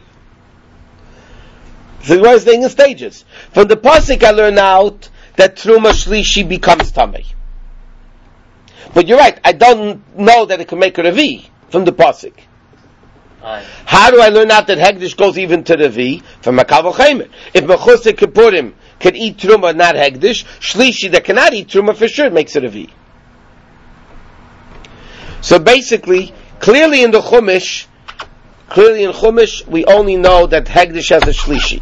So the thing in stages. From the pasuk, I learn out that Truma Shlishi becomes Tamei. But you're right. I don't know that it can make a Revi from the pasuk.
Right.
How do I learn out that Hegdish goes even to Revi? From a Kal V'Chomer. If Mechusik Kippurim can eat Truma, not Hegdish, Shlishi that cannot eat Truma for sure makes it Revi. So basically, clearly in the Chumash, clearly in Chumash, we only know that Hegdish has a Shlishi.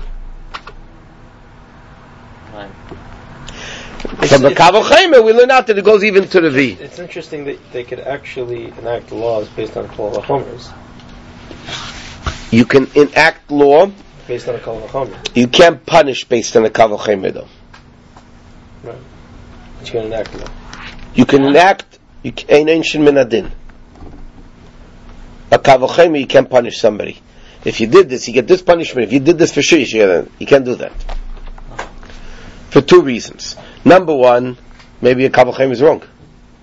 Right.
From the Kal V'Chomer, we learn out that it goes even to Revi.
It's interesting that they could actually enact laws based on Kal V'Chomers.
You can enact law.
Based on a Kal V'Chomer.
You can't punish based on a Kal V'Chomer though.
Right. But you can enact law.
You can enact, you can, ain't ancient min adin. A Kal V'Chomer, you can't punish somebody. If you did this, you get this punishment. If you did this for sure, you should get it. You can't do that. For two reasons. Number one, maybe a Kal V'Chomer is wrong.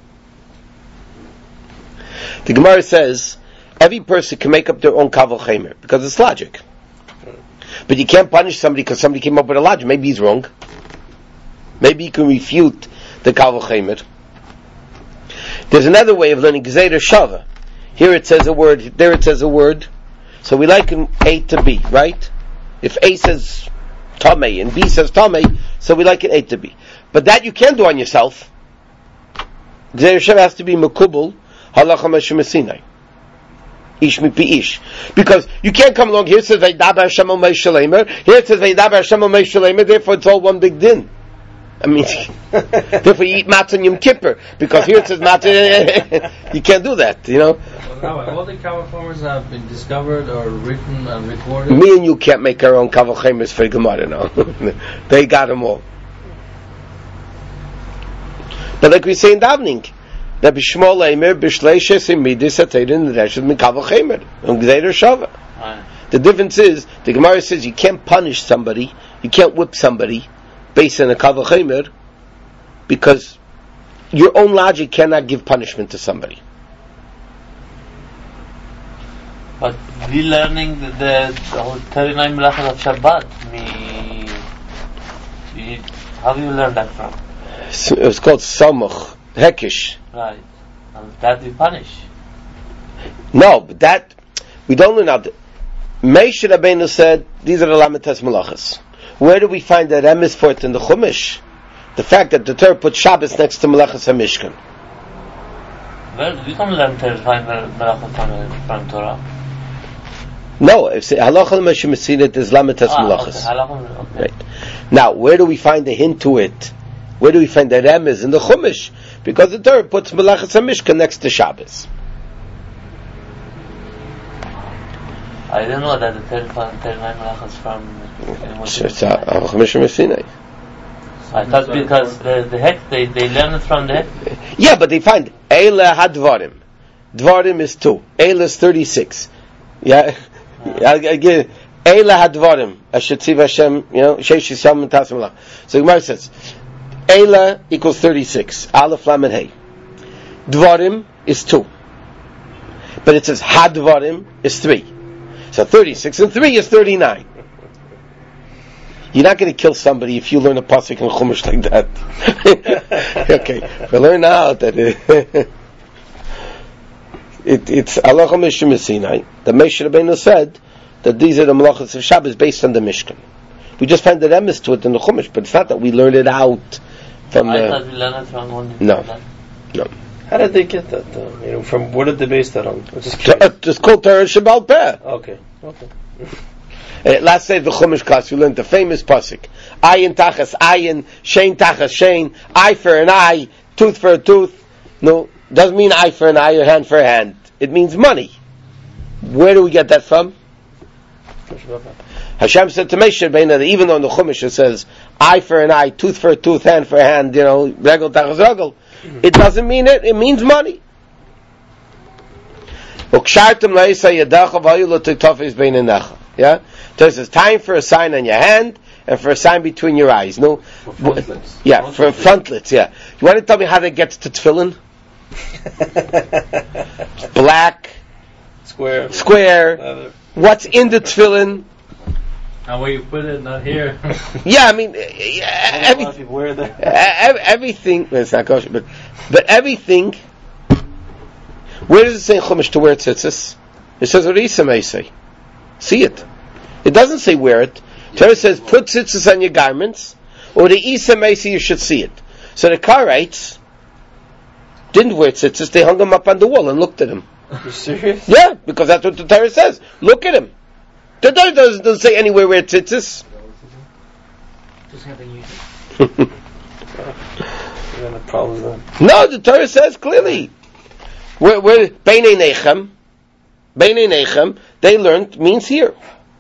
The Gemara says, every person can make up their own Kal V'Chomer, because it's logic. But you can't punish somebody because somebody came up with a logic. Maybe he's wrong. Maybe you can refute the Kal V'Chomer. There's another way of learning Gzeira Shava. Here it says a word, there it says a word. So we liken A to B, right? If A says Tamei and B says Tamei, so we liken A to B. But that you can't do on yourself. Gzeira Shava has to be Mekubal, Halacha Moshe Sinai. Ish mipi ish. Because you can't come along, here it says Vaydaber Hashem al Moshe Leimer, here it says Vaydaber Hashem al Moshe Leimer, therefore it's all one big din. I mean, therefore you eat matzah on Yom Kippur, because here it says matzah, you can't do that, you know.
Well, all the Kal V'Chomers have been discovered or written and recorded.
Me and you can't make our own Kal V'Chomers for Gemara, no. They got them all. But like we say in davening, that b'shmol leimer b'shleishes imidis ateirin reshes min Kal V'Chomer and Gzeira Shava. The difference is the Gemara says you can't punish somebody, you can't whip somebody based on a Kal V'Chomer because your own logic cannot give punishment to somebody.
But we learning the, the, the whole thirty-nine melachot of Shabbat. Me, we, how do you learn that from?
It's, it's called Samuch Hekish.
Right, and that we punish.
No, but that we don't learn out. Moshe Rabbeinu said these are the Lamites Malachas. Where do we find that emes for it in the Chumash? The fact that the Torah put Shabbos next to Melachas HaMishkan.
Well, we can learn thirty-nine melachot from, from Torah.
No, if Halacha Moshe Mesinet is Lamites Malachas.
Ah, okay.
Right. Now, where do we find the hint to it? Where do we find that emes in the Chumash? Because the Torah puts Melachas HaMishkan next to Shabbos.
I didn't know that the thirty-nine melachos from.
It's Halacha Moshe Mesinet.
I thought because the, the heck they, they learn it from the heck.
Yeah, but they find Eila Hadvarim. Dvarim is two. Eila is thirty-six. Yeah, again, Eila Hadvarim. Ashetziv Hashem. You know, Sheish Yisam and Tasim. So Gemara says, Eila equals thirty-six. Aleph Lamed Hey. Dvarim is two, but it says Hadvarim is three. So thirty-six and three is thirty-nine. You're not going to kill somebody if you learn a pasuk in Chumash like that. Okay, we learn now that it, it, it's Allah Moshe Sinai. The Moshe Rabbeinu said that these are the melachos of Shabbos based on the Mishkan. We just find the emes to it in the Chumash, but it's not that we learn it out from.
I
the,
thought we learned it from one.
No, no.
How did they get that though? You know, from what did they base that on? I'm just
T-
curious.
It's called Torah Shabbal Peh.
Okay, okay.
Uh, last day of the Chumash class, we learned the famous pasuk: Ayin tachas ayin, shein tachas shein, eye for an eye, tooth for a tooth. No, doesn't mean eye for an eye or hand for a hand. It means money. Where do we get that from? Hashem said to Moshe Rabbeinu that even though in the Chumash it says eye for an eye, tooth for a tooth, hand for a hand, you know, regel tachas regel, it doesn't mean it. It means money. Yeah? Torah says time for a sign on your hand and for a sign between your eyes. No?
For frontlets.
Yeah, for frontlets, yeah. You want to tell me how that gets to tefillin? Black,
Square.
square.
Leather.
What's in the tefillin?
And where you put it, not here.
Yeah, I mean, uh, yeah,
A lot
every,
of people wear that.
uh, ev- everything. Well, it's not kosher, but but everything. Where does it say in Chumash to wear tzitzis? It says Orisa may say. See it. It doesn't say wear it. Torah says put tzitzis on your garments, or the Isa may say you should see it. So the Karaites didn't wear tzitzis; they hung them up on the wall and looked at them.
Are you serious?
Yeah, because that's what the Torah says. Look at him. The Torah doesn't, doesn't say anywhere where tzitzis.
Just having you.
You're gonna problem then.
No, the Torah says clearly. Where, where Beinei Nechem, Beinei Nechem, they learned means here.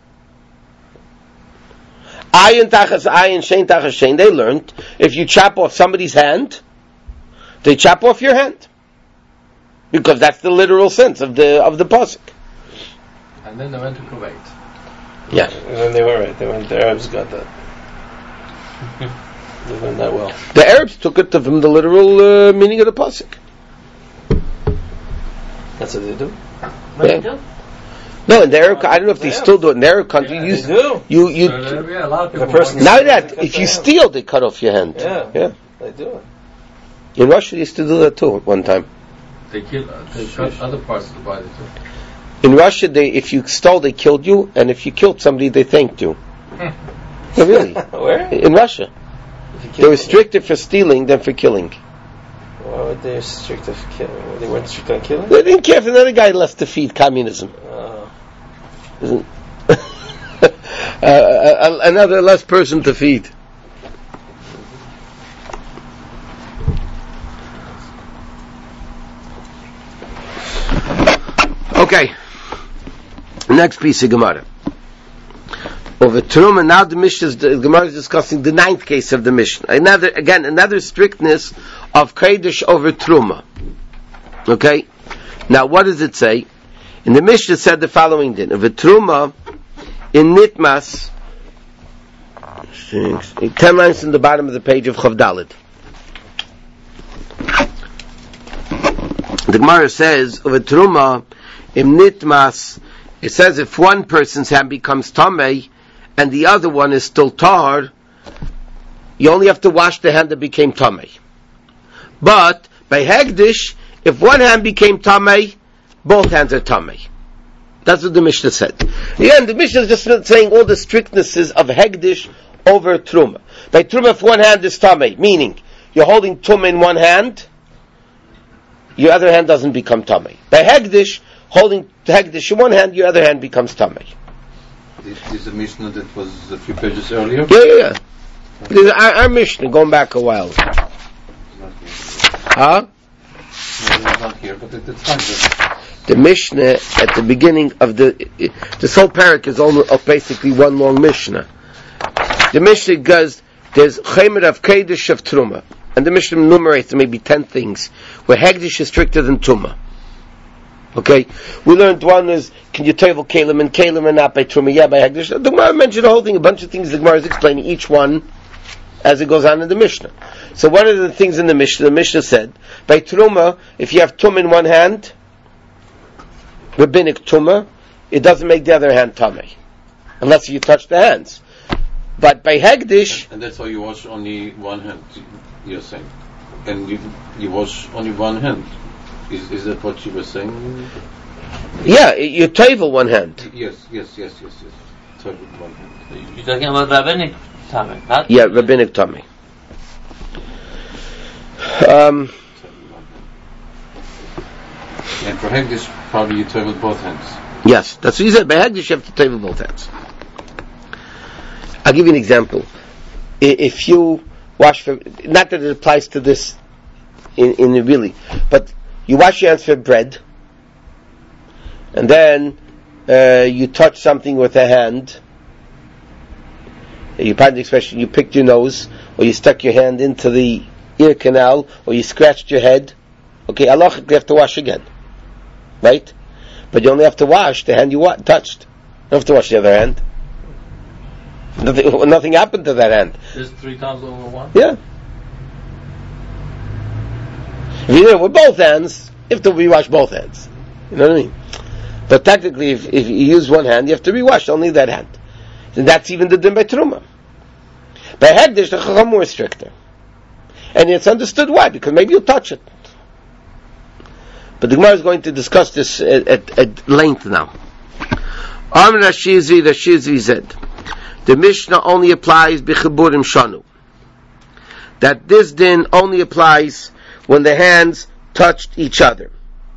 Ayin tachas ayin, shein tachas shein. They learned if you chop off somebody's hand, they chop off your hand, because that's the literal sense of the of the pasuk.
And then they went to Kuwait.
Yeah.
And then they were right. They went. The Arabs got that. They learned that well.
The Arabs took it from the literal uh, meaning of the pasuk.
That's what they do.
What
Yeah.
do you do?
No, in the Arab, I don't know if they
Yeah.
still do it in the Arab country.
Yeah,
you,
They do.
you, you,
So, uh, yeah, a lot of people.
The person-
want-
now that if you steal, they cut off your hand.
Yeah.
Yeah.
They do it.
In Russia, they used to do that too at one time.
They kill. Uh, they cut other parts of the body too.
In Russia, they if you stole, they killed you, and if you killed somebody, they thanked you. No, really?
Where?
In Russia,
If you
they
kill
were
them.
stricter for stealing than for killing.
Why would they strict of killing? They weren't strict on killing.
They didn't care if another guy left to feed communism.
Oh.
Isn't- uh, uh, another less person to feed. Okay. Next piece of Gemara. Over Truma, now the Mishnah, the Gemara is discussing the ninth case of the Mishnah. Another, again, another strictness of Kodesh over Truma. Okay? Now, what does it say? In the Mishnah said the following din. Over Truma, in Nitmas, ten lines in the bottom of the page of Chavdalid. The Gemara says, over Truma, in Nitmas, it says if one person's hand becomes Tameh, and the other one is still Tahar, you only have to wash the hand that became Tameh. But, by Hegdish, if one hand became Tameh, both hands are Tameh. That's what the Mishnah said. Again, the Mishnah is just saying all the strictnesses of Hegdish over Truma. By Truma, if one hand is Tameh, meaning, you're holding Truma in one hand, your other hand doesn't become Tameh. By Hegdish, holding Hegdish in one hand, your other hand becomes Tameh.
This is a Mishnah that was a few pages earlier.
Yeah, yeah, yeah. This is our, our Mishnah, going back a while.
Not here.
Huh?
No, no, not here, but it, it's fine.
The Mishnah at the beginning of the this whole parak is all of basically one long Mishnah. The Mishnah goes, there's Chaymer of Kodesh of Truma, and the Mishnah enumerates maybe ten things where Hegdish is stricter than Truma. Okay, we learned one is can you tevel kalim and kalim and not by Truma? Yeah, by Hegdish. The Gemara mentioned the whole thing, a bunch of things. The Gemara is explaining each one as it goes on in the Mishnah. So one of the things in the Mishnah, the Mishnah said by Truma, if you have Tum in one hand, rabbinic Tuma, it doesn't make the other hand Tameh, unless you touch the hands. But by Hegdish,
And that's why you wash only one hand, you're saying. And you you wash only one hand. Is is that what you were saying?
yeah, you tevel one hand.
Yes, yes, yes, yes, yes. So with one hand.
You're talking about rabbinic time, not?
Yeah, rabbinic Tameh. Um,
And for Hegdish, probably you tear with both hands.
yes, that's what he said. By Hegdish, you have to tevel both hands. I'll give you an example. I- If you wash for, not that it applies to this in, in the really, but you wash your hands for bread, and then uh, you touch something with a hand. You pardon the expression, you picked your nose, or you stuck your hand into the ear canal, or you scratched your head. Okay, halachically you have to wash again. Right? But you only have to wash the hand you wa- touched. don't have to wash the other hand. Nothing, nothing happened to that hand.
Just three times over one?
Yeah. If you do it with both hands, you have to rewash both hands. You know what I mean? But technically, if, if you use one hand, you have to rewash only that hand. And that's even the din by Truma. By Hegdish, the Chacham more stricter. And it's understood why, because maybe you'll touch it. But the Gemara is going to discuss this at, at, at length now. Amr Rashizvi, Rashizvi said, the Mishnah only applies B'chiburim Shanu. That this din only applies when the hands touched each other.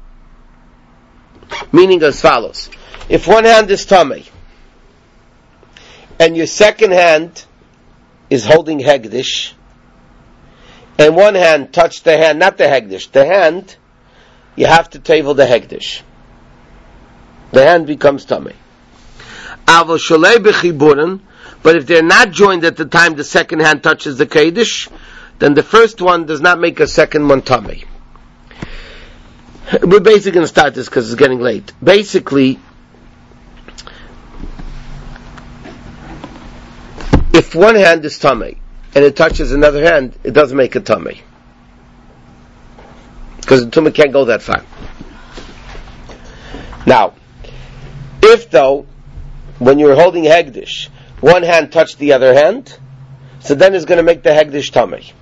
Meaning as follows. If one hand is Tamei, and your second hand is holding Hegdish, and one hand touched the hand, not the Hegdish, the hand, you have to table the Hegdish. The hand becomes Tamei. Avo Sholei B'chiburin, but if they're not joined at the time the second hand touches the Kedish, then the first one does not make a second one Tamei. We're basically going to start this because it's getting late. Basically, if one hand is Tamei and it touches another hand, it doesn't make a Tamei. Because the Tumah can't go that far. Now, if though, when you're holding Hegdish, one hand touched the other hand, so then it's going to make the Hegdish Tamei.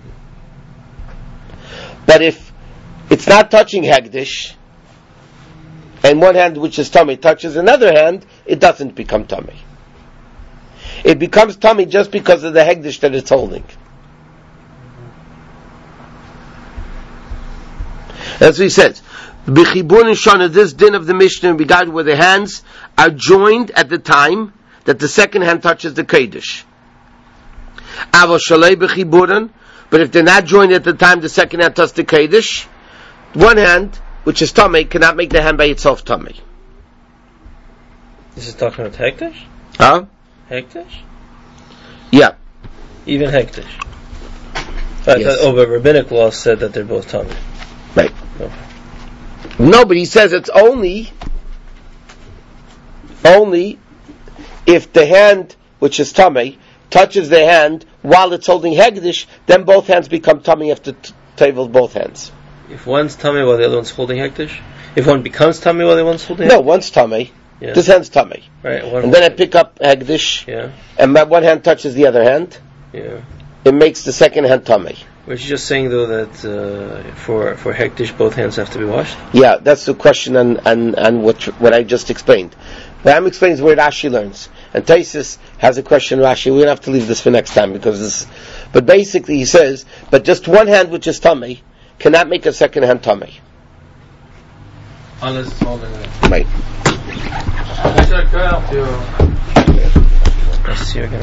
But if it's not touching Hegdish, and one hand which is Tamei touches another hand, it doesn't become Tamei. It becomes Tamei just because of the Hegdish that it's holding. That's what he says. B'chibur nishana, this din of the Mishnah in regard where the hands are joined at the time that the second hand touches the Kedish. Avo shalei b'chiburan, but if they're not joined at the time the second hand touches the Kedish, one hand, which is Tamei, cannot make the hand by itself Tamei.
This is talking about Hektish?
Huh?
Hektish?
Yeah.
Even Hektish. I
Yes.
thought, oh, but rabbinic law said that they're both Tamei.
Right.
No.
No, but he says it's only, only if the hand, which is Tamei, touches the hand while it's holding Hegdish, then both hands become Tamei after t- table both hands.
If one's Tamei while the other one's holding Hektish? If one becomes Tamei while the other one's holding
No,
Hektish?
one's Tamei.
Yeah.
This hand's Tamei.
Right. One
And then I pick up Hegdish,
Yeah.
and my one hand touches the other hand,
Yeah.
it makes the second hand Tamei.
But you're just saying though that uh, for for Hektish both hands have to be washed?
Yeah, that's the question on, on, on what what I just explained. What I'm explaining is where Rashi learns. And Taisus has a question, Rashi. We're going to have to leave this for next time because this. But basically, he says, but just one hand, which is Tamei, cannot make a second hand Tamei.
Unless it's holding it.
Right.
I should cut out your...
I see.